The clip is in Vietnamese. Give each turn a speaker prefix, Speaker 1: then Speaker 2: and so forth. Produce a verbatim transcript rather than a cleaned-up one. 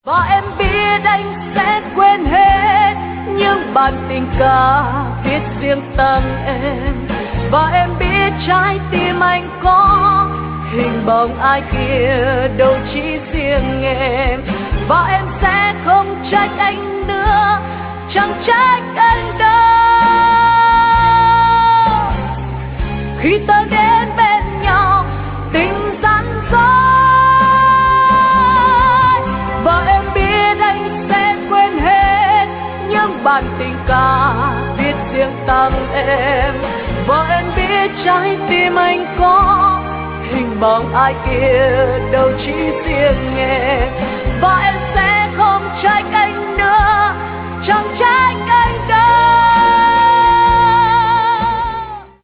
Speaker 1: Và em biết anh sẽ quên hết những bản tình ca viết riêng tặng em. Và em biết trái tim anh có hình bóng ai kia, đâu chỉ riêng em. Và em sẽ không trách anh nữa, chẳng trách anh đâu, khi ta đến bên nhau tình rắn rối. Và em biết anh sẽ quên hết những bản tình ca viết riêng tặng em. Và em biết trái tim anh có hình bóng ai kia, đâu chỉ riêng em. Và em sẽ